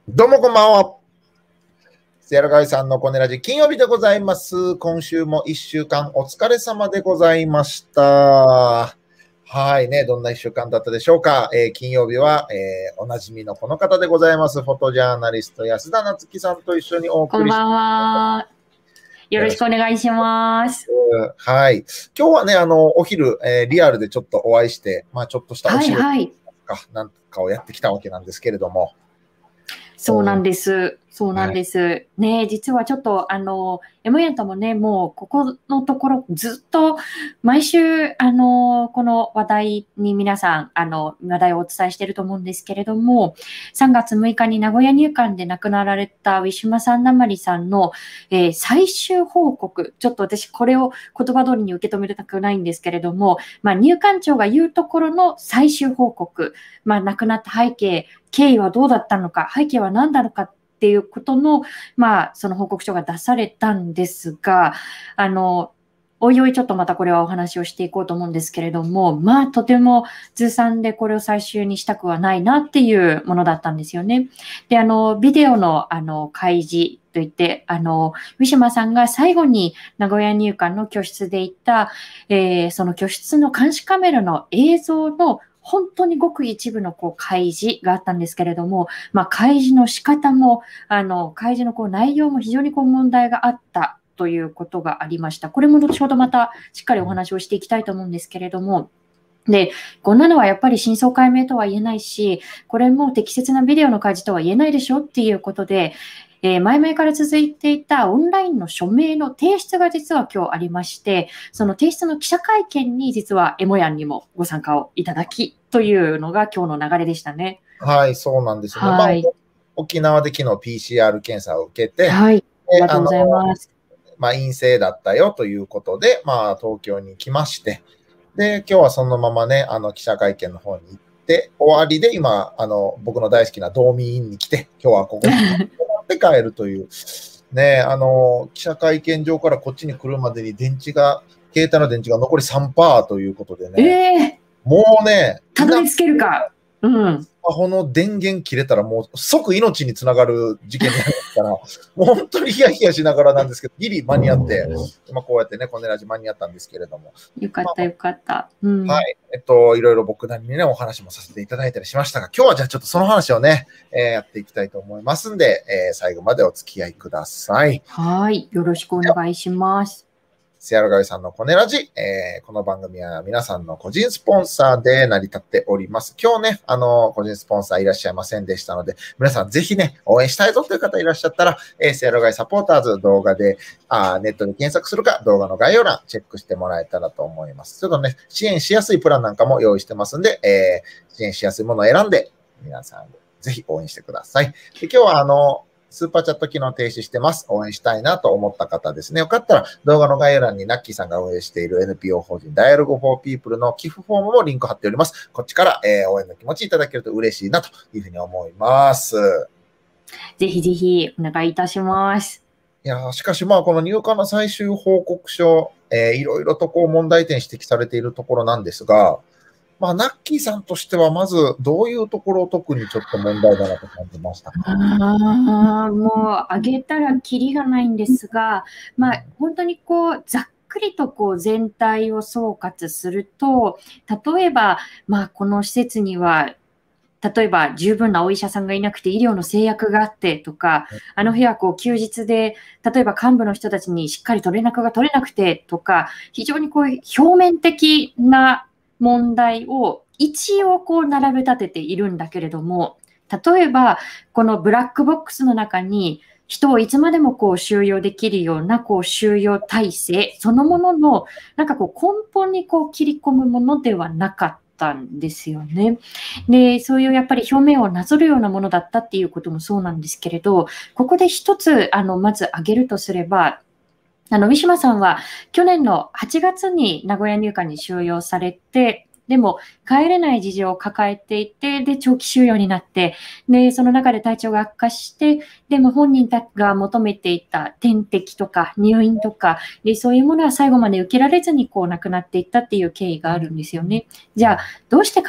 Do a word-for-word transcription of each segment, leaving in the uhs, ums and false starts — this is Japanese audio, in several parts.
どうもこんばんは。せやらがいさんのコネラジ金曜日でございます。今週もいっしゅうかんお疲れ様でございました。はいね、どんないっしゅうかんだったでしょうか。えー、金曜日は、えー、おなじみのこの方でございます。フォトジャーナリスト安田なつきさんと一緒にお送りします。 こんばんは。よろしくお願いします。 はい。今日はね、あの、お昼、えー、リアルでちょっとお会いして、まあちょっとしたお仕事とか、はいはい、なんかをやってきたわけなんですけれども。 そうなんです。そうなんです。はい、ね、実はちょっと、あの、エムエンともね、もう、ここのところ、ずっと、毎週、あの、この話題に皆さん、あの、話題をお伝えしていると思うんですけれども、さんがつむいかに名古屋入管で亡くなられたウィシュマ・サンダマリさんの、えー、最終報告、ちょっと私、これを言葉通りに受け止めたくないんですけれども、まあ、入管庁が言うところの最終報告、まあ、亡くなった背景、経緯はどうだったのか、背景は何なのかっていうことの、まあ、その報告書が出されたんですが、あの、おいおいちょっとまたこれはお話をしていこうと思うんですけれども、まあ、とてもずさんでこれを最終にしたくはないなっていうものだったんですよね。で、あの、ビデオの、あの、開示といって、あの、ウィシュマさんが最後に名古屋入管の居室で行った、えー、その居室の監視カメラの映像の本当にごく一部のこう開示があったんですけれども、まあ、開示の仕方も、あの、開示のこう内容も非常にこう問題があったということがありました。これも後ほどまたしっかりお話をしていきたいと思うんですけれども、で、こんなのはやっぱり真相解明とは言えないし、これも適切なビデオの開示とは言えないでしょっていうことで、えー、前々から続いていたオンラインの署名の提出が実は今日ありまして、その提出の記者会見に実はエモヤンにもご参加をいただきというのが今日の流れでしたね。 はい、そうなんですよね。はい、まあ、沖縄で昨日 ピーシーアール 検査を受けて、 はい、ありがとうございます。 まあ、陰性だったよということで、まあ、東京に来まして、で、今日はそのままね、あの、記者会見の方に行って、終わりで今、あの、僕の大好きな道民院に来て、今日はここに行って帰るという、ね、あの、記者会見場からこっちに来るまでに電池が、携帯の電池が残り さんパーセント ということでね、えー、もうね、 たどり着けるか。うん。 スマホの電源切れたらもう即命につながる事件になりますから、もう本当にヒヤヒヤしながらなんですけど、ギリ間に合って、今こうやってね、このラジ間に合ったんですけれども。 よかったよかった。うん、 はい。えっと、いろいろ僕なりにね、お話もさせていただいたりしましたが、今日はじゃあちょっとその話をね、えー、やっていきたいと思いますんで、えー、最後までお付き合いください。 はい。よろしくお願いします。 せやらがいさんのコネラジ、えー、この番組は皆さんの個人スポンサーで成り立っております。今日ね、あの、個人スポンサーいらっしゃいませんでしたので、皆さんぜひね、応援したいぞという方いらっしゃったら、えー、せやらがいサポーターズ動画であ、ネットで検索するか、動画の概要欄チェックしてもらえたらと思います。ちょっとね、支援しやすいプランなんかも用意してますんで、えー、支援しやすいものを選んで、皆さんぜひ応援してください。で今日はあの、スーパーチャット機能停止してます。応援したいなと思った方ですね。よかったら動画の概要欄にナッキーさんが運営している エヌピーオー 法人 Dialogue for People の寄付フォームもリンク貼っております。こっちから、えー、応援の気持ちいただけると嬉しいなというふうに思います。 ぜひぜひお願いいたします。 いやしかしまあこの入管の最終報告書、えー、いろいろとこう問題点指摘されているところなんですが、まあ、ナッキーさんとしては、まず、どういうところを特にちょっと問題だなと感じましたか？ あもう、あげたらきりがないんですが、まあ、本当にこう、ざっくりとこう全体を総括すると、例えば、まあ、この施設には、例えば十分なお医者さんがいなくて医療の制約があってとか、あの部屋こう休日で、例えば幹部の人たちにしっかりと連絡が取れなくてとか、非常にこう表面的な問題を一応こう並べ立てているんだけれども、例えばこのブラックボックスの中に人をいつまでもこう収容できるようなこう収容体制そのもののなんかこう根本にこう切り込むものではなかったんですよね。で、そういうやっぱり表面をなぞるようなものだったっていうこともそうなんですけれど、ここで一つあのまず挙げるとすれば、あのウィシュマさんは去年のはちがつに名古屋入管に収容されて、でも帰れない事情を抱えていて、で長期収容になって、でその中で体調が悪化して、でも本人たが求めていた点滴とか入院とかで、そういうものは最後まで受けられずにこう亡くなっていったっていう経緯があるんですよね。じゃあどうしてか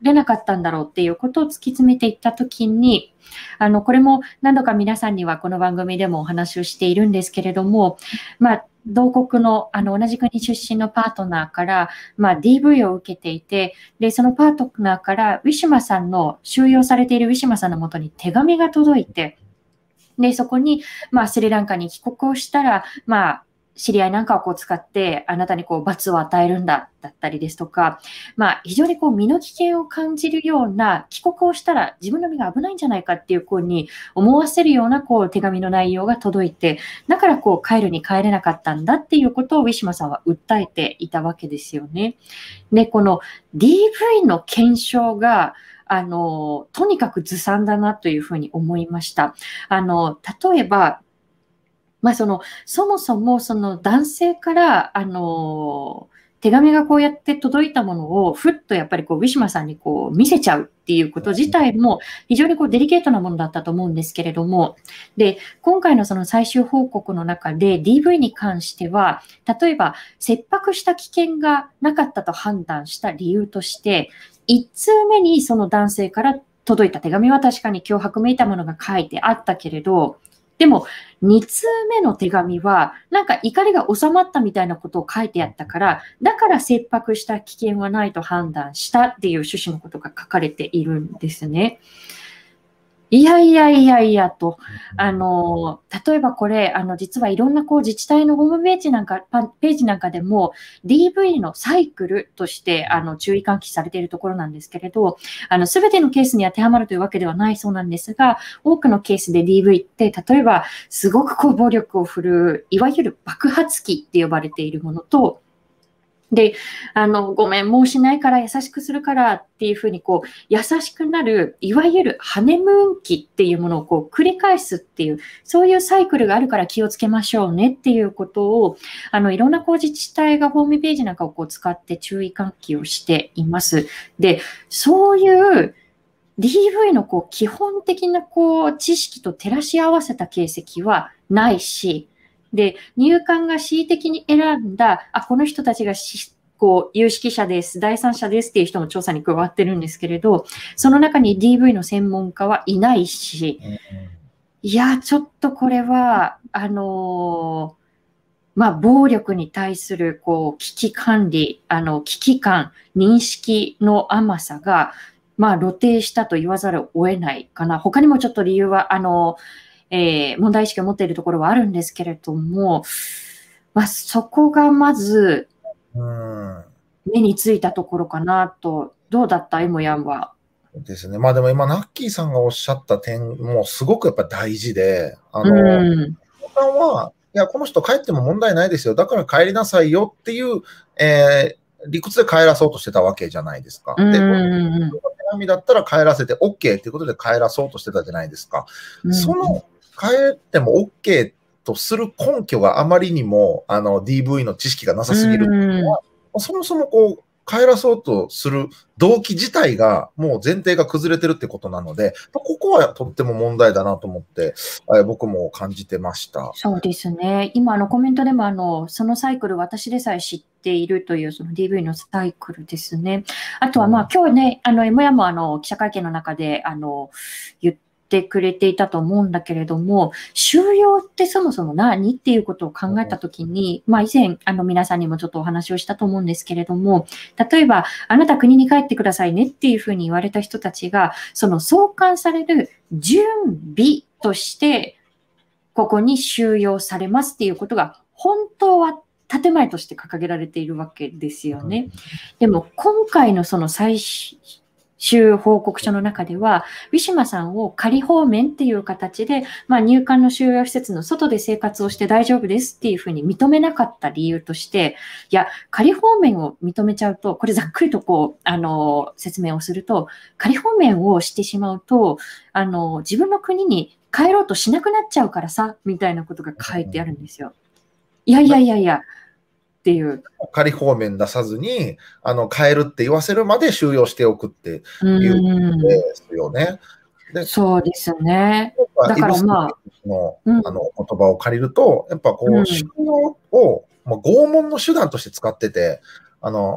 れなかったんだろうっていうことを突き詰めていったときに、あの、これも何度か皆さんにはこの番組でもお話をしているんですけれども、まあ、同国の、あの、同じ国出身のパートナーから、まあ、ディーブイ を受けていて、で、そのパートナーからウィシュマさんの、収容されているウィシュマさんのもとに手紙が届いて、で、そこに、まあ、スリランカに帰国をしたら、まあ、知り合いなんかをこう使って、あなたにこう罰を与えるんだ、だったりですとか、まあ、非常にこう身の危険を感じるような、帰国をしたら自分の身が危ないんじゃないかっていうふうに思わせるようなこう手紙の内容が届いて、だからこう帰るに帰れなかったんだっていうことをウィシュマさんは訴えていたわけですよね。で、この ディーブイ の検証が、あの、とにかくずさんだなというふうに思いました。あの、例えば、まあ、その、そもそもその男性から、あの、手紙がこうやって届いたものを、ふっとやっぱりこう、ウィシュマさんにこう、見せちゃうっていうこと自体も、非常にこう、デリケートなものだったと思うんですけれども、で、今回のその最終報告の中で、ディーブイ に関しては、例えば、切迫した危険がなかったと判断した理由として、いち通目にその男性から届いた手紙は確かに脅迫めいたものが書いてあったけれど、でも、に通目の手紙は、なんか怒りが収まったみたいなことを書いてあったから、だから切迫した危険はないと判断したっていう趣旨のことが書かれているんですね。いやいやいやいやと、あの、例えばこれ、あの、実はいろんなこう自治体のホームページなんか、ページなんかでも ディーブイ のサイクルとしてあの注意喚起されているところなんですけれど、あの、すべてのケースに当てはまるというわけではないそうなんですが、多くのケースで ディーブイ って、例えばすごくこう暴力を振るう、いわゆる爆発期って呼ばれているものと、で、あの、ごめん、もうしないから優しくするからっていうふうに、こう、優しくなる、いわゆるハネムーン期っていうものをこう繰り返すっていう、そういうサイクルがあるから気をつけましょうねっていうことを、あの、いろんなこう自治体がホームページなんかをこう使って注意喚起をしています。で、そういう ディーブイ のこう基本的なこう知識と照らし合わせた形跡はないし、で、入管が恣意的に選んだ、あ、この人たちがしこう有識者です、第三者ですっていう人も調査に加わってるんですけれど、その中に ディーブイ の専門家はいないし、いや、ちょっとこれは、あのー、まあ、暴力に対するこう危機管理、あの危機感、認識の甘さが、まあ、露呈したと言わざるを得ないかな。他にもちょっと理由は、あのーえー、問題意識を持っているところはあるんですけれども、まあ、そこがまず目についたところかなと。どうだった、エモヤンは。 ですね。まあでも今、ナッキーさんがおっしゃった点もすごくやっぱ大事で、あの、 うんさんは、いや、この人帰っても問題ないですよ。だから帰りなさいよっていう、えー、理屈で帰らそうとしてたわけじゃないですか。で、この手紙だったら帰らせて OK っていうことで帰らそうとしてたじゃないですか。うん、その帰っても OK とする根拠があまりにもあの ディーブイ の知識がなさすぎるっていうのは、うん、そもそもこう帰らそうとする動機自体がもう前提が崩れてるってことなので、ここはとっても問題だなと思って、僕も感じてました。 そうですね。今、あのコメントでもあの、そのサイクル、私でさえ知っているというその ディーブイ のサイクルですね。あとは、まあ、今日ね、あの、エモヤもあの記者会見の中であの言っててくれていたと思うんだけれども、収容ってそもそも何っていうことを考えたときに、まあ以前あの皆さんにもちょっとお話をしたと思うんですけれども、例えばあなた国に帰ってくださいねっていうふうに言われた人たちが、その送還される準備としてここに収容されますっていうことが本当は建前として掲げられているわけですよね。でも今回のその最終報告書の中では、ウィシュマさんを仮放免っていう形で、まあ、入管の収容施設の外で生活をして大丈夫ですっていうふうに認めなかった理由として、いや、仮放免を認めちゃうと、これざっくりとこう、あの、説明をすると、仮放免をしてしまうと、あの、自分の国に帰ろうとしなくなっちゃうからさ、みたいなことが書いてあるんですよ。いやいやいやいや、っていう。 仮放免出さずに、あの、帰るって言わせるまで収容しておくっていうことですよね。 でそうですね。だからまあ、 の、うん、あの言葉を借りると、やっぱこう、収容を、まあ、拷問の手段として使ってて、あの、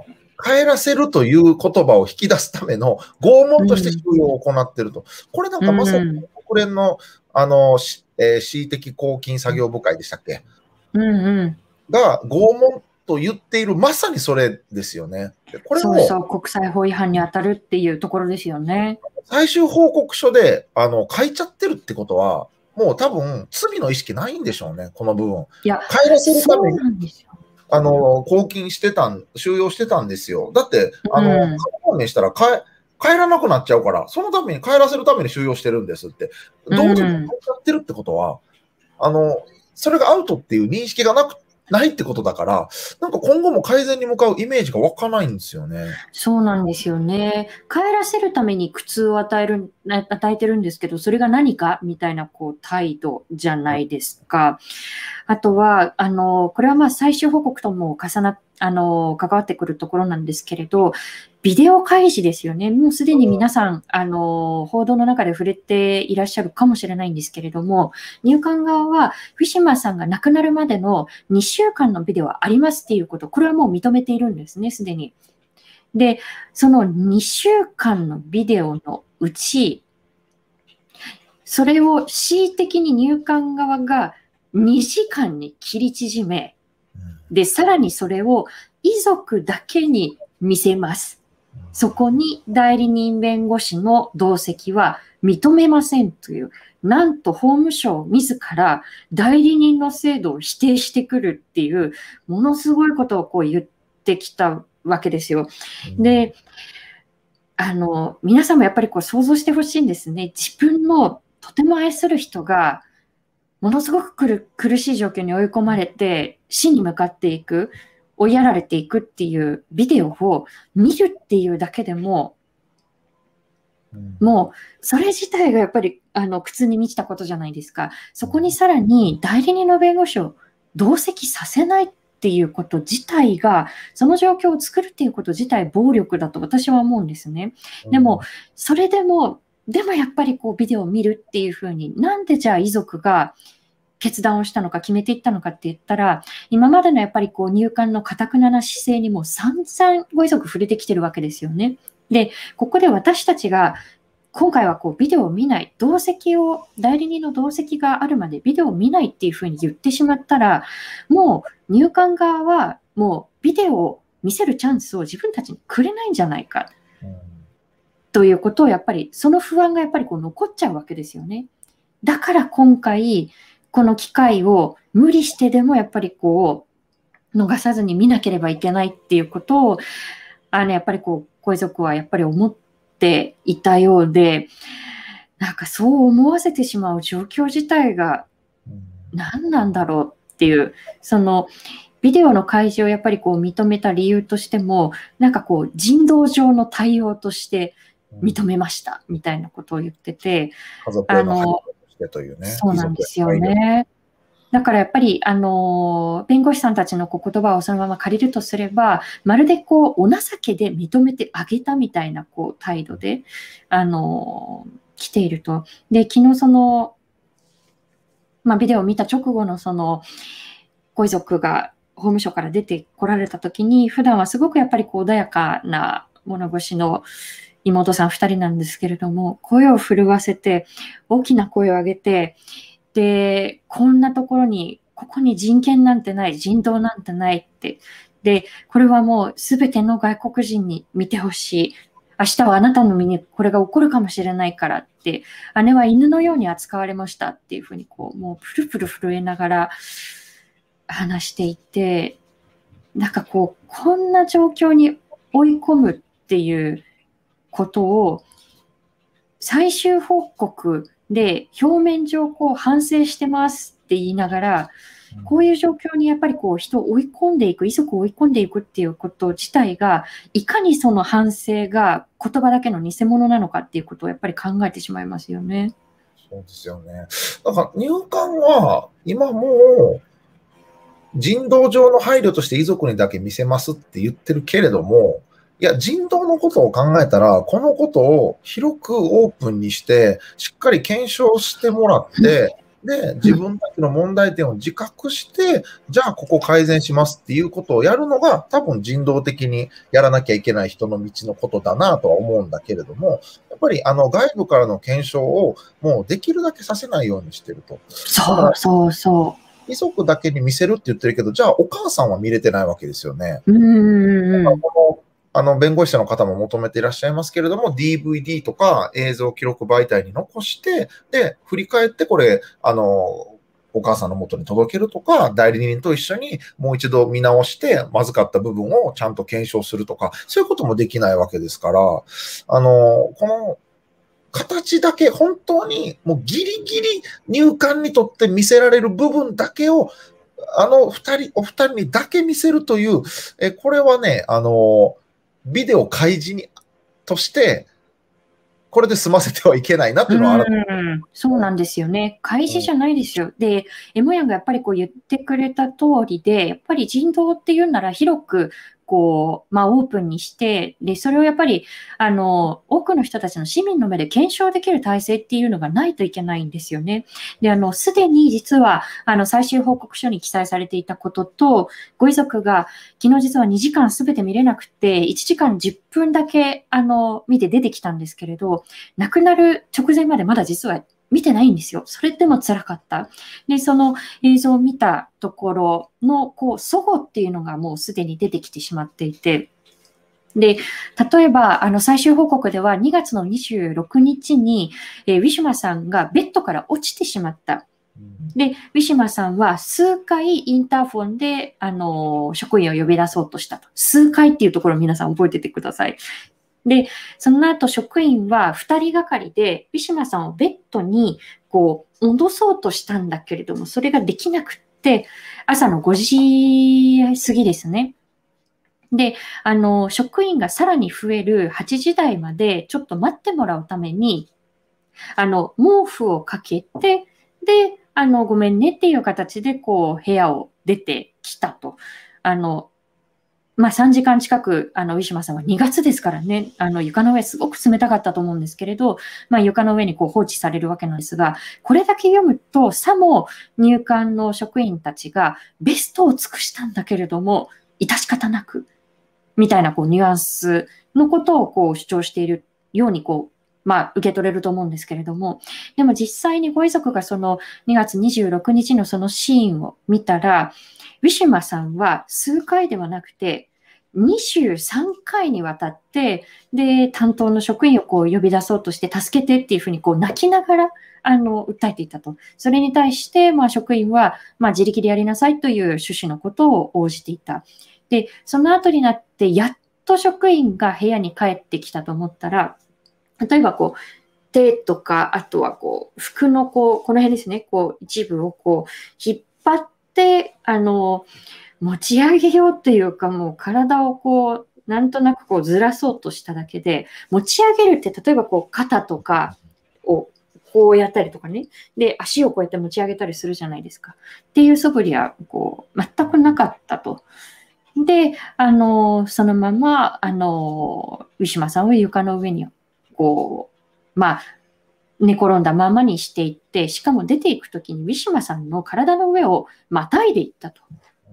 帰らせるという言葉を引き出すための拷問として収容を行っていると。これなんかまさに国連の、あの、えー、恣意的拘禁作業部会でしたっけ、 うんうん、 が拷問と言っている、まさにそれですよね。これそうそう、国際法違反に当たるっていうところですよね。 最終報告書であの書いちゃってるってことは、もう多分罪の意識ないんでしょうね、この部分。 いや、 帰らせるためにそうなんですよ。 あの拘禁してたん、収容してたんですよ。だって、あの、 うん、 判明したら帰帰らなくなっちゃうから、そのために帰らせるために収容してるんですって、どうでも帰っちゃってるってことは、あの、それがアウトっていう認識がなくないってことだから、なんか今後も改善に向かうイメージが湧かないんですよね。 そうなんですよね。帰らせるために苦痛を与える、与えてるんですけど、それが何かみたいなこう態度じゃないですか。あとは、あの、これはまあ最終報告とも重なっあの、関わってくるところなんですけれど、ビデオ開示ですよね。もうすでに皆さん、あの、報道の中で触れていらっしゃるかもしれないんですけれども、入管側は、フィシュマーさんが亡くなるまでのにしゅうかんのビデオはありますっていうこと、これはもう認めているんですね、すでに。で、そのにしゅうかんのビデオのうち、それを恣意的に入管側がにじかんに切り縮め、で、さらにそれを遺族だけに見せます。そこに代理人弁護士の同席は認めませんという、なんと法務省自ら代理人の制度を否定してくるっていう、ものすごいことをこう言ってきたわけですよ。で、あの、皆さんもやっぱりこう想像してほしいんですね。自分のとても愛する人が、ものすごく苦苦しい状況に追い込まれて、死に向かっていく、追いやられていくっていうビデオを見るっていうだけでも、もうそれ自体がやっぱりあの苦痛に満ちたことじゃないですか。そこにさらに代理人の弁護士を同席させないっていうこと自体が、その状況を作るっていうこと自体暴力だと私は思うんですね。でも、それでも、でもやっぱりこうビデオを見るっていうふうに、なんでじゃあ遺族が決断をしたのか決めていったのかって言ったら、今までのやっぱりこう入管の頑くなな姿勢にも散々ご遺族触れてきてるわけですよね。で、ここで私たちが今回はこうビデオを見ない、同席を、代理人の同席があるまでビデオを見ないっていうふうに言ってしまったら、もう入管側はもうビデオを見せるチャンスを自分たちにくれないんじゃないか、うん、ということをやっぱり、その不安がやっぱりこう残っちゃうわけですよね。だから今回、この機会を無理してでもやっぱりこう逃さずに見なければいけないっていうことを、あのやっぱりこうご遺族はやっぱり思っていたようで、なんかそう思わせてしまう状況自体が何なんだろうっていう、そのビデオの開示をやっぱりこう認めた理由としても、なんかこう人道上の対応として認めましたみたいなことを言ってて、 家族への配慮としてというね。 そうなんですよね。だからやっぱり、あの、弁護士さんたちのこう言葉をそのまま借りるとすれば、まるでこう、お情けで認めてあげたみたいなこう態度で、あの、来ていると。で、昨日その、まあ、ビデオを見た直後のその、ご遺族が法務省から出てこられたときに、普段はすごくやっぱりこう穏やかな物腰の妹さんふたりなんですけれども、声を震わせて、大きな声を上げて、で、こんなところに、ここに人権なんてない、人道なんてないって。で、これはもうすべての外国人に見てほしい。明日はあなたの身にこれが起こるかもしれないからって、姉は犬のように扱われましたっていうふうに、こう、もうプルプル震えながら話していて、なんかこう、こんな状況に追い込むっていうことを、最終報告で表面上こう反省してますって言いながら、こういう状況にやっぱりこう人を追い込んでいく、遺族を追い込んでいくっていうこと自体が、いかにその反省が言葉だけの偽物なのかっていうことをやっぱり考えてしまいますよね。 そうですよね。だから入管は今もう人道上の配慮として遺族にだけ見せますって言ってるけれども、いや、人道のことを考えたら、このことを広くオープンにして、しっかり検証してもらって、 で、自分たちの問題点を自覚して、じゃあここ改善しますっていうことをやるのが、多分人道的にやらなきゃいけない人の道のことだなとは思うんだけれども、やっぱりあの外部からの検証をもうできるだけさせないようにしてると。 そうそうそう。 遺族だけに見せるって言ってるけど、じゃあお母さんは見れてないわけですよね。 うんうんうん。 このあの弁護士の方も求めていらっしゃいますけれども、ディーブイディー とか映像記録媒体に残して、で、振り返ってこれ、あの、お母さんの元に届けるとか、代理人と一緒にもう一度見直して、まずかった部分をちゃんと検証するとか、そういうこともできないわけですから、あの、この形だけ、本当にもうギリギリ入管にとって見せられる部分だけを、あの二人、お二人にだけ見せるという、えこれはね、あの、ビデオ開示にとして、これで済ませてはいけないなというのはある。 うん、そうなんですよね。開示じゃないですよ。で、エモヤンがやっぱりこう言ってくれた通りで、やっぱり人道っていうなら広く、こう、まあオープンにして、で、それをやっぱり、あの、多くの人たちの市民の目で検証できる体制っていうのがないといけないんですよね。で、あの、すでに実は、あの、最終報告書に記載されていたことと、ご遺族が昨日実はにじかんすべて見れなくて、いちじかんじゅっぷんだけ、あの、見て出てきたんですけれど、亡くなる直前までまだ実は見てないんですよ。それでも辛かった。で、その映像を見たところの、こう、齟齬っていうのがもうすでに出てきてしまっていて、で、例えば、あの、最終報告ではにがつのにじゅうろくにちに、えー、ウィシュマさんがベッドから落ちてしまった。で、ウィシュマさんは数回インターフォンで、あのー、職員を呼び出そうとしたと。数回っていうところを皆さん覚えててください。で、その後職員はふたりがかりで、ウィシュマさんをベッドにこう戻そうとしたんだけれども、それができなくって、朝のごじ過ぎですね。で、あの、職員がさらに増えるはちじ台までちょっと待ってもらうために、あの、毛布をかけて、で、あの、ごめんねっていう形で、こう、部屋を出てきたと。あの、まあ、さんじかん近く、あの、ウィシュマさんはにがつですからね、あの、床の上すごく冷たかったと思うんですけれど、まあ、床の上にこう放置されるわけなんですが、これだけ読むと、さも入管の職員たちがベストを尽くしたんだけれども、致し方なく、みたいなこうニュアンスのことをこう主張しているようにこう、まあ、受け取れると思うんですけれども、でも実際にご遺族がそのにがつにじゅうろくにちのそのシーンを見たら、ウィシュマさんは数回ではなくて、にじゅうさんかいにわたって、で、担当の職員をこう呼び出そうとして、助けてっていうふうにこう泣きながら、あの、訴えていたと。それに対して、まあ、職員は、まあ、自力でやりなさいという趣旨のことを応じていた。で、その後になって、やっと職員が部屋に帰ってきたと思ったら、例えばこう、手とか、あとはこう、服のこう、この辺ですね、こう、一部をこう、引っ張って、あの、持ち上げようというか、もう体をこう、なんとなくこうずらそうとしただけで、持ち上げるって、例えばこう、肩とかをこうやったりとかね、で、足をこうやって持ち上げたりするじゃないですか。っていう素振りは、こう、全くなかったと。で、あの、そのまま、あの、ウィシュマさんを床の上に、こう、まあ、寝転んだままにしていって、しかも出ていくときにウィシュマさんの体の上をまたいでいったと。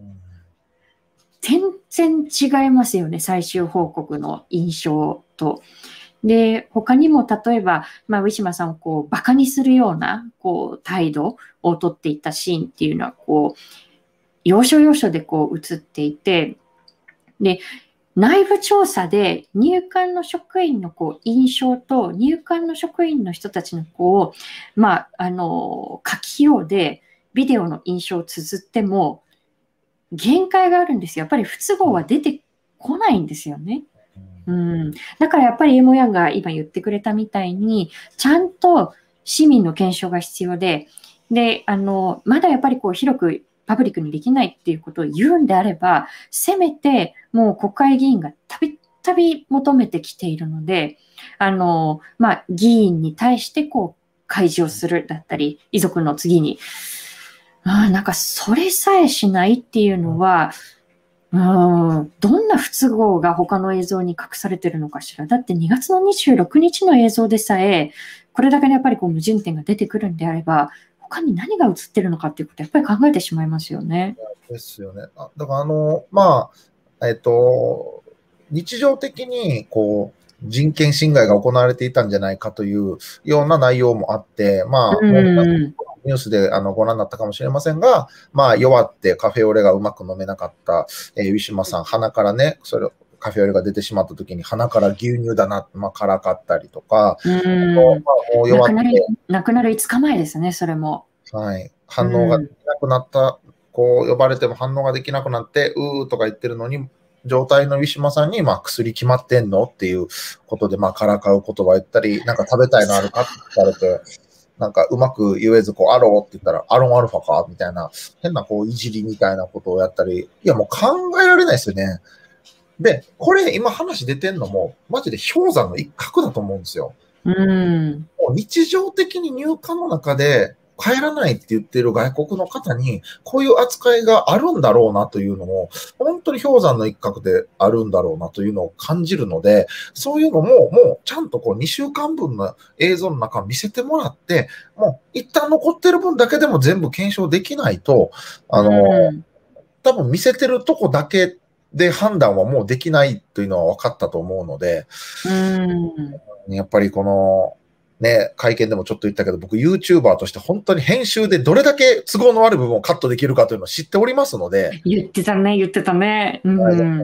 全然違いますよね、最終報告の印象と。で、他にも例えば、まあ、ウィシュマさんをこう、馬鹿にするような、こう、態度をとっていたシーンっていうのは、こう、要所要所でこう、映っていて、で、内部調査で入管の職員のこう印象と入管の職員の人たちのこう、まあ、あの、書きようでビデオの印象を綴っても限界があるんですよ。やっぱり不都合は出てこないんですよね。うん、だからやっぱりエモヤンが今言ってくれたみたいに、ちゃんと市民の検証が必要で、で、あの、まだやっぱりこう広くパブリックにできないっていうことを言うんであれば、せめてもう国会議員がたびたび求めてきているので、あの、まあ、議員に対してこう開示をするだったり、遺族の次に、あなんかそれさえしないっていうのは、うん、どんな不都合が他の映像に隠されてるのかしら。だってにがつのにじゅうろくにちの映像でさえ、これだけやっぱりこう矛盾点が出てくるんであれば、 他に何が映ってるのかっていうことをやっぱり考えてしまいますよね。 ですよね。あだから、あの、まあ、えっと、日常的に、こう、人権侵害が行われていたんじゃないかというような内容もあって、まあ、 うもう皆さんん。 ニュースであのご覧になったかもしれませんが、まあ、弱ってカフェオレがうまく飲めなかった、えーウィシュマさん、鼻からね、それカフェオレが出てしまったときに、鼻から牛乳だな、まあ、辛かったりとか、 うあとん。 まあ、もう亡くなる、 弱って、 亡くなるいつかまえですね、それも。 はい、 う反応がでん。 きなくなった、こう呼ばれても反応ができなくなって、うーとか言ってるのに、状態のウィシュマさんに、まあ、薬決まってんのっていうことで、まあ、からかう言葉を言ったり、なんか食べたいのあるかって聞かれて、なんかうまく言えず、こう、アローって言ったら、アロンアルファかみたいな、変なこう、いじりみたいなことをやったり、いや、もう考えられないですよね。で、これ今話出てんのも、マジで氷山の一角だと思うんですよ。 うん。 もう日常的に入管の中で帰らないって言ってる外国の方に、こういう扱いがあるんだろうなというのも、本当に氷山の一角であるんだろうなというのを感じるので、そういうのも、もうちゃんとこうにしゅうかんぶんの映像の中見せてもらって、もう一旦残ってる分だけでも全部検証できないと、あの、 うん。 多分見せてるとこだけで判断はもうできないというのは分かったと思うので、 うん。 やっぱりこの、ね、会見でもちょっと言ったけど、僕 YouTuber として本当に編集でどれだけ都合の悪い部分をカットできるかというのを知っておりますので、 言ってたね、言ってたね。うん。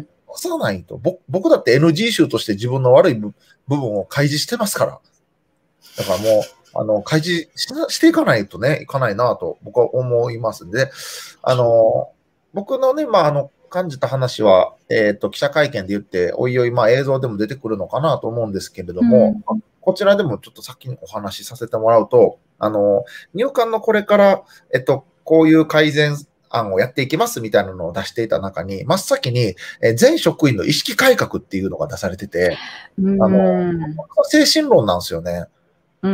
押さないと、僕僕だって エヌジー 集として自分の悪い部部分を開示してますから。だからもう、あの、開示しなしていかないとね、いかないなと僕は思いますんで、あの、僕のね、まあ、あの、感じた話は、えっと、記者会見で言って、おいおい、まあ、映像でも出てくるのかなと思うんですけれども、 うん。 こちらでもちょっと先にお話しさせてもらうと、あの、入管のこれから、えっと、こういう改善案をやっていきますみたいなのを出していた中に、真っ先に、え全職員の意識改革っていうのが出されてて、 うあの、 ん。 精神論なんですよね。 うん。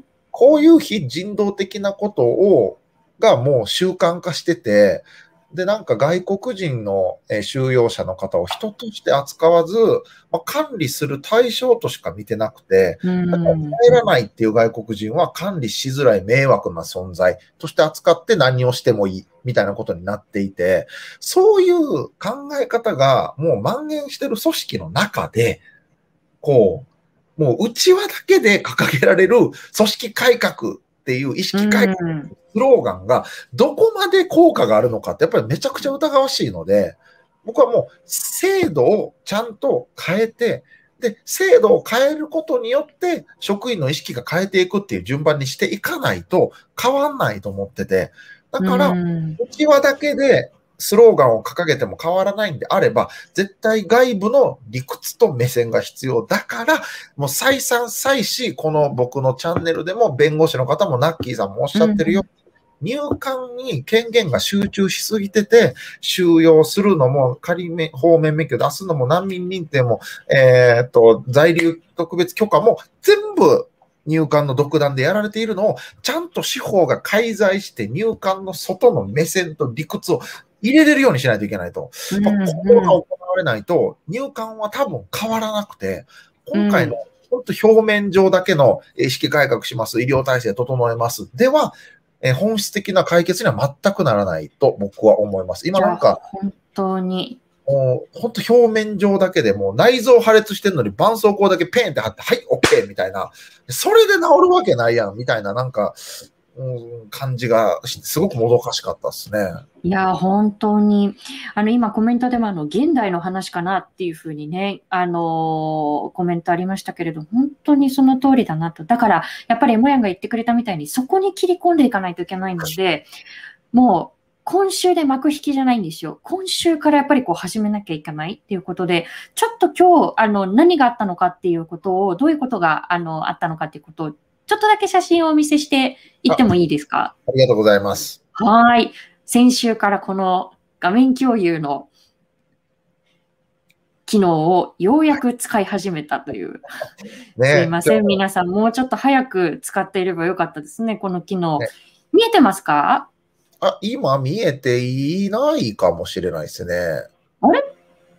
こういう非人道的なことを、がもう習慣化してて、で、なんか外国人のえー収容者の方を人として扱わず、まあ、管理する対象としか見てなくて、 うだからん。 帰らないっていう外国人は管理しづらい迷惑な存在として扱って何をしてもいいみたいなことになっていて、そういう考え方がもう蔓延してる組織の中で、こう、もう内輪だけで掲げられる組織改革っていう意う識改革ん。 スローガンがどこまで効果があるのかってやっぱりめちゃくちゃ疑わしいので、僕はもう制度をちゃんと変えて、で、制度を変えることによって職員の意識が変えていくっていう順番にしていかないと変わんないと思ってて、だうから、 ん。 内輪だけでスローガンを掲げても変わらないんであれば、絶対外部の理屈と目線が必要だから、もう再三再四、この僕のチャンネルでも弁護士の方もナッキーさんもおっしゃってるよ。入管に権限が集中しすぎてて、収容するのも、仮免方面免許出すのも、難民認定も、えーっと、在留特別許可も、全部入管の独断でやられているのを、ちゃんと司法が介在して入管の外の目線と理屈を入れれるようにしないといけないと。 うん。 まあ、ここが行われないと、入管は多分変わらなくて、今回の本当表面上だけの意識改革します、医療体制整えますでは、え本質的な解決には全くならないと僕は思います。今じゃあ、 なんか、 本当に。 もう本当表面上だけでもう内臓破裂してるのに絆創膏だけペンって貼って、はい、OK! みたいな、それで治るわけないやん、みたいななんか、うん、感じがすごくもどかしかったですね。 いや、本当に、あの、今コメントでもあの、現代の話かなっていうふうにね、あの、コメントありましたけれど、本当にその通りだなと。だから、やっぱりもやんが言ってくれたみたいに、そこに切り込んでいかないといけないので、もう、今週で幕引きじゃないんですよ。今週からやっぱりこう始めなきゃいけないっていうことで、ちょっと今日、あの、何があったのかっていうことを、どういうことが、あの、あったのかっていうことを、ちょっとだけ写真をお見せしていってもいいですか？ ありがとうございます。 はい。先週からこの画面共有の機能をようやく使い始めたという。 ね、 すいません。皆さん、もうちょっと早く使っていればよかったですね、この機能。ね、見えてますか？ あ、今見えていないかもしれないですね。 あれ？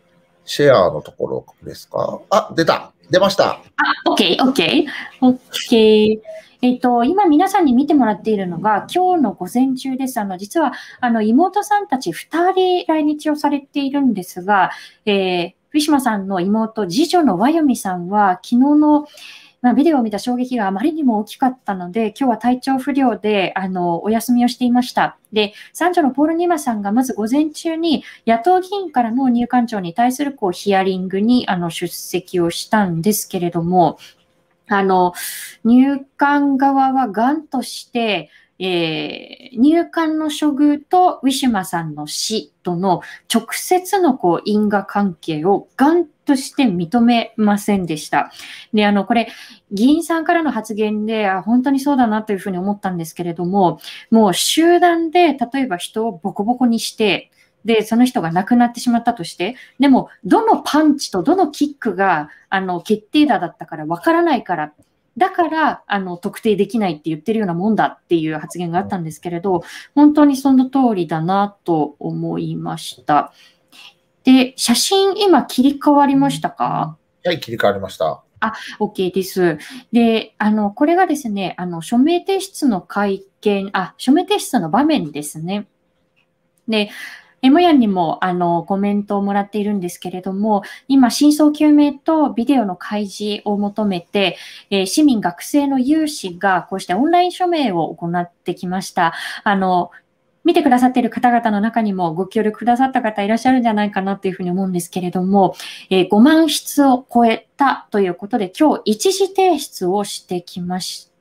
シェアのところですか？あ、出た。出ました。 あ、OK、OK、OK。えっと、今皆さんに見てもらっているのが、今日の午前中です。あの、実は、あの、妹さんたちふたり来日をされているんですが、えー、ウィシュマさんの妹、次女のワヨミさんは、昨日の、まあ、ビデオを見た衝撃があまりにも大きかったので、今日は体調不良で、あの、お休みをしていました。で、三女のポール・ニマさんがまず午前中に野党議員からの入管庁に対するこうヒアリングにあの出席をしたんですけれども、あの、入管側は頑として、えー、入管の処遇とウィシュマさんの死との直接のこう因果関係を頑として認めませんでした。で、あの、これ、議員さんからの発言で、あ、本当にそうだなというふうに思ったんですけれども、もう集団で、例えば人をボコボコにして、で、その人が亡くなってしまったとして、でも、どのパンチとどのキックが、あの、決定打だったからわからないから、だから、あの、特定できないって言ってるようなもんだっていう発言があったんですけれど、本当にその通りだなと思いました。で、写真今切り替わりましたか？ はい、切り替わりました。 あ、OK です。で、あの、これがですね、あの、署名提出の会見、あ、署名提出の場面ですね。で、エムヤンにもあのコメントをもらっているんですけれども、今、真相究明とビデオの開示を求めて、えー、市民、学生の有志がこうしてオンライン署名を行ってきました。あの見てくださっている方々の中にもご協力くださった方いらっしゃるんじゃないかなというふうに思うんですけれども、えー、ごまん筆を超えたということで、今日一時提出をしてきました。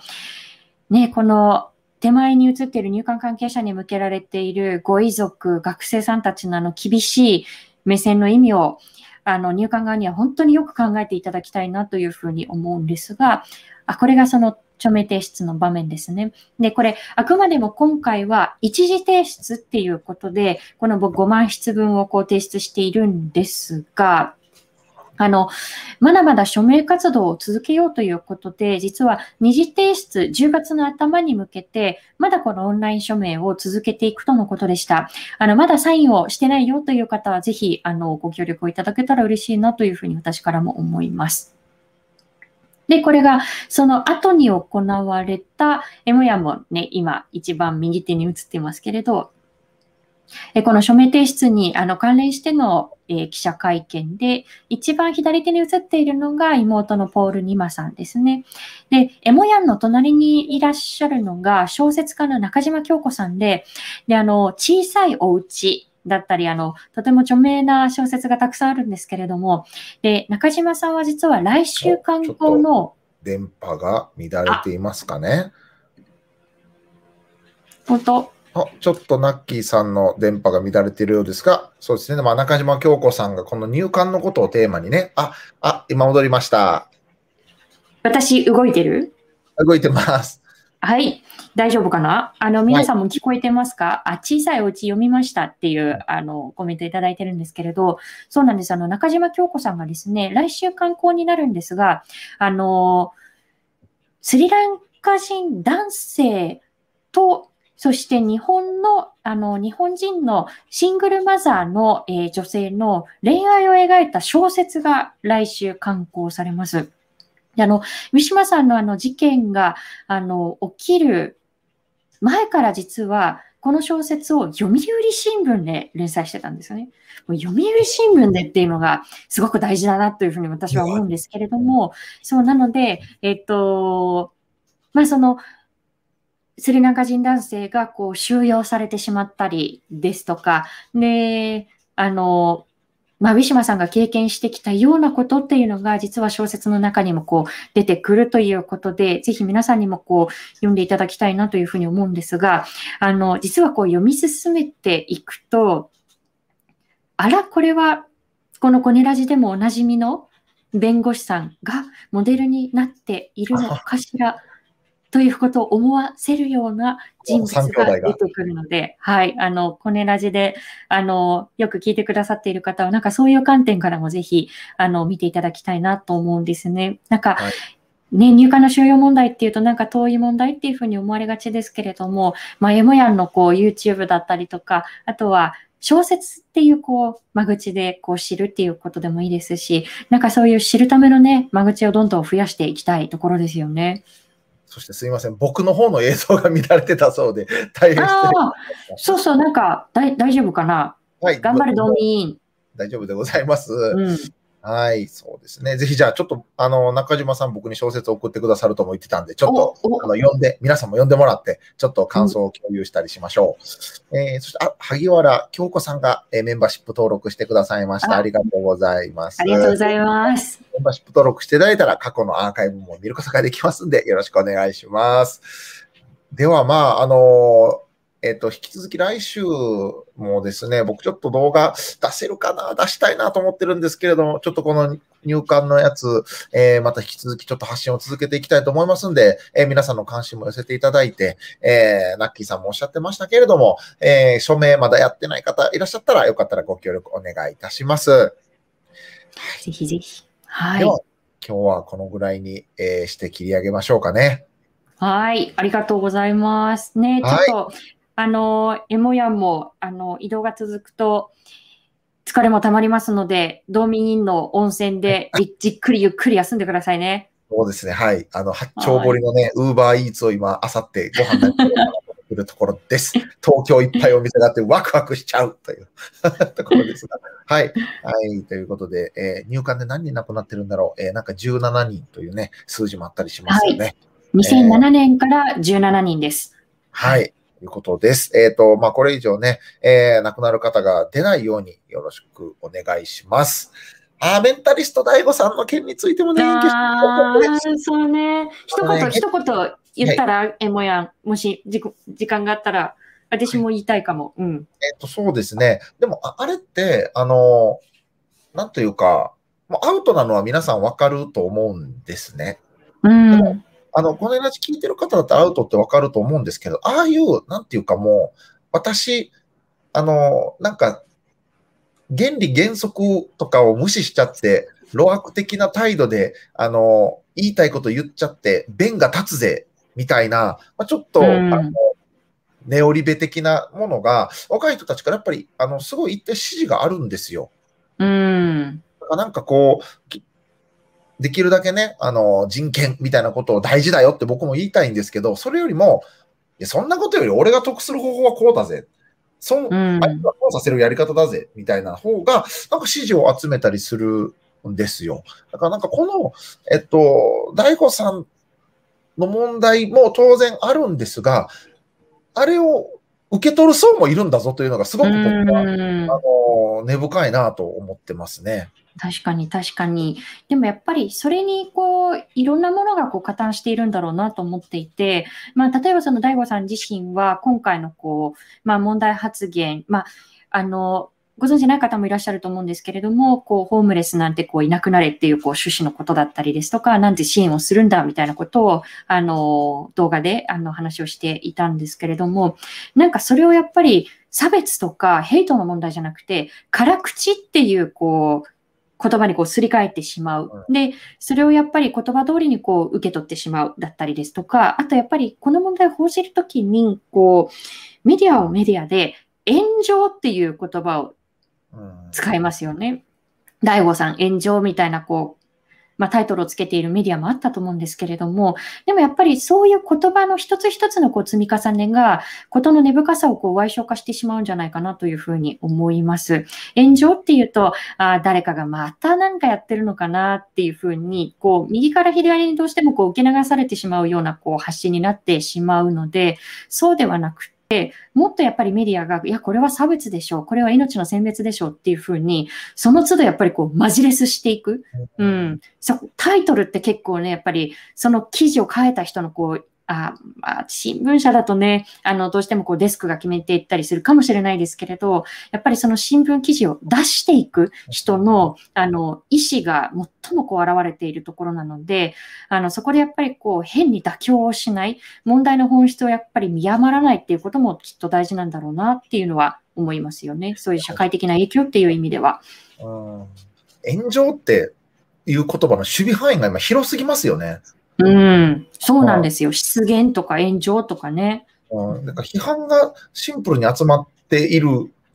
ね、この手前に映っている入管関係者に向けられているご遺族、学生さんたちのあの厳しい目線の意味を、あの入管側には本当によく考えていただきたいなというふうに思うんですが、あ、これがその署名提出の場面ですね。で、これ、あくまでも今回は一時提出っていうことで、このごまん筆分をこう提出しているんですが、あの、まだまだ署名活動を続けようということで、実は二次提出、じゅうがつの頭に向けて、まだこのオンライン署名を続けていくとのことでした。あの、まだサインをしてないよという方は、ぜひ、あの、ご協力をいただけたら嬉しいなというふうに私からも思います。で、これがその後に行われた、エムヤンもね、今一番右手に映っていますけれど、この署名提出にあの関連しての、えー、記者会見で、一番左手に映っているのが妹のポール・ニマさんですね。で、エモヤンの隣にいらっしゃるのが小説家の中島京子さんで、で、あの、小さいお家だったり、あの、とても著名な小説がたくさんあるんですけれども、で、中島さんは実は来週刊行の電波が乱れていますかね。 本当あ、ちょっとナッキーさんの電波が乱れているようですが、そうですね。まあ、中島京子さんがこの入管のことをテーマにね、あ、あ、今戻りました。 私、動いてる？ 動いてます。 はい。大丈夫かな？あの、皆さんも聞こえてますか？はい、あ、小さいお家読みましたっていう、あの、コメントいただいてるんですけれど、そうなんです。あの、中島京子さんがですね、来週刊行になるんですが、あの、スリランカ人男性と、そして日本の、あの、日本人のシングルマザーの、えー、女性の恋愛を描いた小説が来週刊行されます。であの、ウィシュマさんのあの事件が、あの、起きる前から実は、この小説を読売新聞で連載してたんですよね。読売新聞でっていうのがすごく大事だなというふうに私は思うんですけれども、そうなので、えっと、まあその、スリランカ人男性がこう収容されてしまったりですとか、で、あの、まあ、ウィシュマさんが経験してきたようなことっていうのが、実は小説の中にもこう出てくるということで、ぜひ皆さんにもこう読んでいただきたいなというふうに思うんですが、あの、実はこう読み進めていくと、あら、これは、このコネラジでもおなじみの弁護士さんがモデルになっているのかしら、ということを思わせるような人物が出てくるので、はい、あの、コネラジで、あの、よく聞いてくださっている方は、なんかそういう観点からもぜひ、あの、見ていただきたいなと思うんですね。なんか、はい、ね、入管の収容問題っていうと、なんか遠い問題っていうふうに思われがちですけれども、まあ、エモヤンのこう、YouTube だったりとか、あとは、 小説っていうこう間口でこう知るっていうことでもいいですし、なんかそういう知るためのね、間口をどんどん増やしていきたいところですよね。 そしてすいません、僕の方の映像が乱れてたそうで、大変失礼しああ、 ました。 そうそう、なんか大大丈夫かな。 はい、 頑張るど道民。 大丈夫でございます。 うん。 はい、そうですね。ぜひじゃあ、ちょっと、あの、中島さん、僕に小説を送ってくださるとも言ってたんで、ちょっと、 お、お、 あの、読んで、皆さんも読んでもらって、ちょっとうん、 感想を共有したりしましょう。えーそして、あ、萩原京子さんが、えーメンバーシップ登録してくださいました。ああ、 りがとうございます。 ありがとうございます。 メンバーシップ登録していただいたら、過去のアーカイブも見ることができますんで、よろしくお願いします。では、まあ、あの、えっと、引き続き来週もですね、僕ちょっと動画出せるかな、出したいなと思ってるんですけれども、ちょっとこの入管のやつ、えーまた引き続きちょっと発信を続けていきたいと思いますんで、えー皆さんの関心も寄せていただいて、えー、ナッキーさんもおっしゃってましたけれども、えー署名まだやってない方いらっしゃったら、よかったらご協力お願いいたします。 ぜひぜひ。はでは、 い。 今日はこのぐらいに、えーして切り上げましょうかね。 はい。ありがとうございます。ね、ちょはい。 っと、あの、エモヤンも、あの、移動が続くと、疲れもたまりますので、道民院の温泉でじじっくりゆっくり休んでくださいね。 そうですね。はい。あの、八丁はい。 堀のね、ウーバーイーツを今、あさってご飯何食べようかなと思ってるところです。東京いっぱいお店があってワクワクしちゃうというところですが。はい。はい。ということで、えー入管で何人亡くなってるんだろう。えーなんかじゅうななにんというね、数字もあったりしまはすよね。 い。にせんななねんからじゅうななにんです。 はい。ということです。えっ、と、まあ、これ以上ね、えー亡くなる方が出ないようによろしくお願いします。あー、メンタリスト ダイゴ さんの件についてもね、隠居してああ、そうね。一言、 あのね、 一言言ったら、エモヤン、もし時時間があったら、私も言いたいかも。うん。 えっと、そうですね。でも、ああれって、あの、なんというか、もうアウトなのは皆さんわかると思うんですね。 うでも、 ん。 あの、この話聞いてる方だったらアウトってわかると思うんですけど、ああいう、なんていうかもう、私、あの、なんか、原理原則とかを無視しちゃって、路悪的な態度で、あの、言いたいこと言っちゃって、弁が立つぜ、みたいな、まあ、ちょっうと、あの、 ん。 ネオリベ的なものが、若い人たちからやっぱり、あの、すごい一定支持があるんですよ。 うん。 だからなんかこう、きできるだけね、あの、人権みたいなことを大事だよって僕も言いたいんですけど、それよりも、いや、そんなことより俺が得する方法はこうだぜ。そうん、あいつん。 はこうさせるやり方だぜ。みたいな方が、なんか支持を集めたりするんですよ。だからなんかこの、えっと、大悟さんの問題も当然あるんですが、あれを受け取る層もいるんだぞというのがすごうく僕は、 ん。 あの、根深いなと思ってますね。 確かに確かに。でもやっぱりそれにこういろんなものがこう加担しているんだろうなと思っていて、まあ、例えばその大悟さん自身は今回のこう、まあ、問題発言、まあ、あのご存じない方もいらっしゃると思うんですけれども、こうホームレスなんてこういなくなれっていうこう趣旨のことだったりですとか、なんて支援をするんだみたいなことをあの動画であの話をしていたんですけれども、なんかそれをやっぱり差別とかヘイトの問題じゃなくて、辛口っていうこう言葉にこうすり替えてしまう。で、それをやっぱり言葉通りにこう受け取ってしまうだったりですとか、あとやっぱりこの問題を報じるときに、こう、メディアをメディアで炎上っていう言葉を使いますよね。大悟さん炎上みたいなこう、まあ、タイトルをつけているメディアもあったと思うんですけれども、でもやっぱりそういう言葉の一つ一つのこう積み重ねが、事の根深さをこう歪小化してしまうんじゃないかなというふうに思います。炎上っていうと、あ誰かがまた何かやってるのかなっていうふうに、こう右から左にどうしてもこう受け流されてしまうようなこう発信になってしまうので、そうではなくて、もっとやっぱりメディアが、いや、これは差別でしょう、これは命の選別でしょうっていうふうに、その都度やっぱりこうマジレスしていく。うん、そタイトルって結構ね、やっぱりその記事を書いた人のこう、あまあ、新聞社だとね、あの、どうしてもこうデスクが決めていったりするかもしれないですけれど、やっぱりその新聞記事を出していく人の、あの、意思が最もこう現れているところなので、あの、そこでやっぱりこう変に妥協をしない、問題の本質をやっぱり見誤らないっていうこともきっと大事なんだろうなっていうのは思いますよね。そういう社会的な影響っていう意味では。 うん、炎上っていう言葉の守備範囲が今広すぎますよね。 うん、そうなんですよ。失言とか炎上とかね。 うん、なんか批判がシンプルに集まっている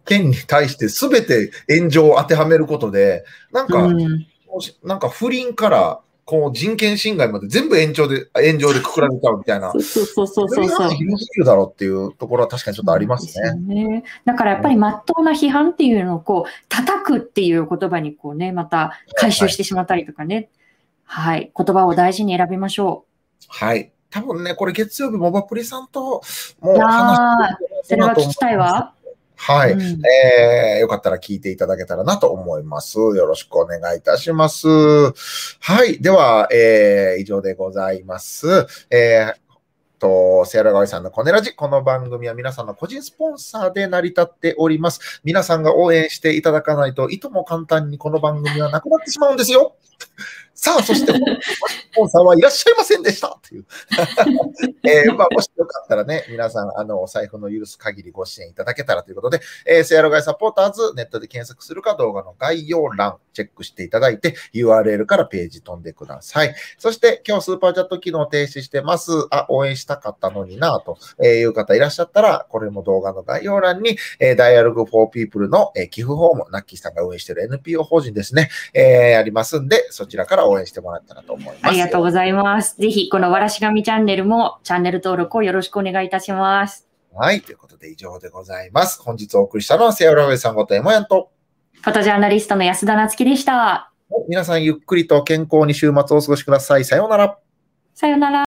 件に対して全て炎上を当てはめることで、なんか、 うん、 なんか不倫から、こう人権侵害まで全部延長で、炎上でくくられちゃうみたいな。 そうそうそうそうそうそう。 広すぎるだろうっていうところは確かにちょっとありますね。 ね、だからやっぱり真っ当な批判っていうのをこう叩くっていう言葉にこうね、また回収してしまったりとかね。はい、はい、言葉を大事に選びましょう。 はい。多分ね、これ月曜日モバプリさんともう話してそれは聞きたいわ。 はい、うん、えー。よかったら聞いていただけたらなと思います。よろしくお願いいたします。はい。では、えー、以上でございます。えーと、セアラガイさんのコネラジ。この番組は皆さんの個人スポンサーで成り立っております。皆さんが応援していただかないと、いとも簡単にこの番組はなくなってしまうんですよ。さあ、そして、スポンサーはいらっしゃいませんでしたという。えーまあ、もしよかったらね、皆さん、あの、お財布の許す限りご支援いただけたらということで、えー、セアロガイサポーターズ、ネットで検索するか動画の概要欄、チェックしていただいて、ユーアールエル からページ飛んでください。そして、今日スーパーチャット機能停止してます。あ、応援したかったのになという方いらっしゃったら、これも動画の概要欄に、えー、Dialogue for People の、えー、寄付フォーム、ナッキーさんが運営している エヌピーオー 法人ですね、えー、ありますんで、そちらから応援してもらったらと思います。 ありがとうございます。ぜひ、このわらしがみチャンネルもチャンネル登録をよろしくお願いいたします。 はい。ということで以上でございます。本日お送りしたのはセアラウェイさんことエモヤンと、 フォトジャーナリストの安田なつきでした。 皆さんゆっくりと健康に週末をお過ごしください。さようなら。 さようなら。